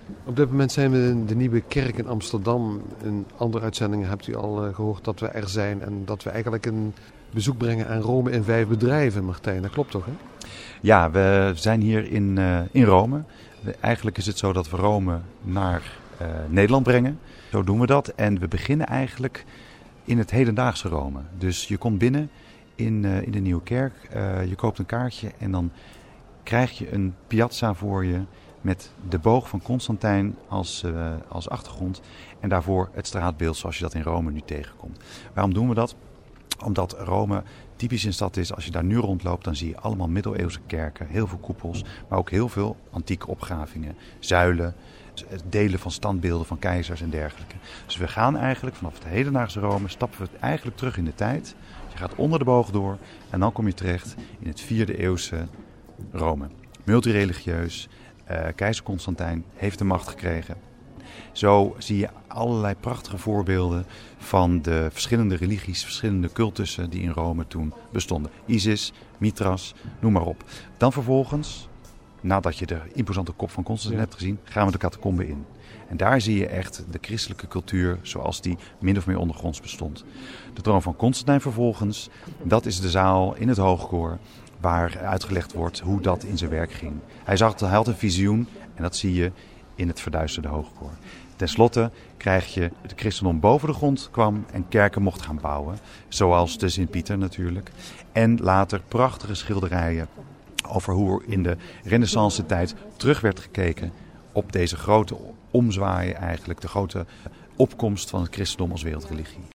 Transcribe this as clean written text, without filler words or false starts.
Op dit moment zijn we in de Nieuwe Kerk in Amsterdam. In andere uitzendingen hebt u al gehoord dat we er zijn en dat we eigenlijk een bezoek brengen aan Rome in 5 bedrijven, Martijn. Dat klopt toch, hè? Ja, we zijn hier in Rome. Eigenlijk is het zo dat we Rome naar Nederland brengen. Zo doen we dat en we beginnen eigenlijk in het hedendaagse Rome. Dus je komt binnen in de Nieuwe Kerk, je koopt een kaartje en dan krijg je een piazza voor je met de boog van Constantijn als achtergrond en daarvoor het straatbeeld zoals je dat in Rome nu tegenkomt. Waarom doen we dat? Omdat Rome typisch een stad is. Als je daar nu rondloopt, dan zie je allemaal middeleeuwse kerken, heel veel koepels, maar ook heel veel antieke opgravingen, zuilen, delen van standbeelden van keizers en dergelijke. Dus we gaan eigenlijk vanaf het hedendaagse Rome, stappen we eigenlijk terug in de tijd. Je gaat onder de boog door en dan kom je terecht in het 4e eeuwse Rome. Multireligieus, keizer Constantijn heeft de macht gekregen. Zo zie je allerlei prachtige voorbeelden van de verschillende religies, verschillende cultussen die in Rome toen bestonden. Isis, Mithras, noem maar op. Dan vervolgens, nadat je de imposante kop van Constantijn hebt gezien, gaan we de catacomben in. En daar zie je echt de christelijke cultuur zoals die min of meer ondergronds bestond. De troon van Constantijn vervolgens, dat is de zaal in het hoogkoor waar uitgelegd wordt hoe dat in zijn werk ging. Hij had een visioen en dat zie je in het verduisterde hoogkoor. Ten slotte krijg je het christendom boven de grond kwam en kerken mocht gaan bouwen. Zoals de Sint-Pieter natuurlijk. En later prachtige schilderijen over hoe in de Renaissance tijd terug werd gekeken op deze grote omzwaaien eigenlijk. De grote opkomst van het christendom als wereldreligie.